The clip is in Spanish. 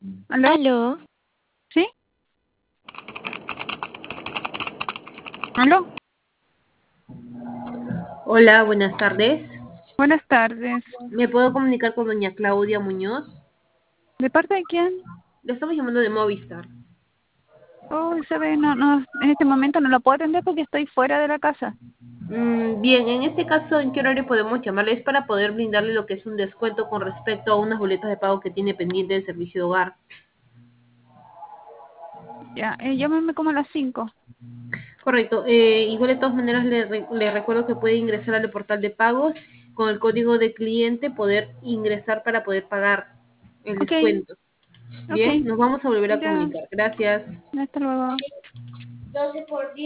¿Aló? Aló, ¿Sí? ¿Aló? Hola, buenas tardes. Buenas tardes. ¿Me puedo comunicar con doña Claudia Muñoz? ¿De parte de quién? Le estamos llamando de Movistar. Oh, sabe, no, en este momento no lo puedo atender porque estoy fuera de la casa. Bien, en este caso, ¿en qué horario podemos llamarle? Es para poder brindarle lo que es un descuento con respecto a unas boletas de pago que tiene pendiente del servicio de hogar. Ya, llámame como a las 5. Correcto. Igual de todas maneras le recuerdo que puede ingresar al portal de pagos con el código de cliente, poder ingresar para poder pagar el Ok, descuento. ok. Bien, nos vamos a volver a Ya, comunicar. Gracias. hasta luego.